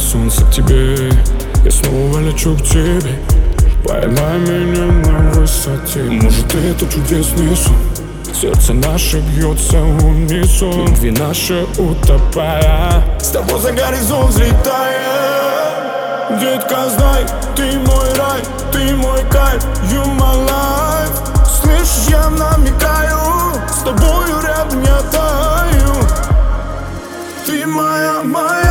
солнце к тебе, я снова лечу к тебе. Поймай меня на высоте, может это чудесный сон. Сердце наше бьется в унисон, любви наши утопая, с тобой за горизонт взлетая. Детка, знай, ты мой рай, ты мой кайф, you my life. Слышишь, я намекаю, с тобою рядом я таю. Ты моя, моя.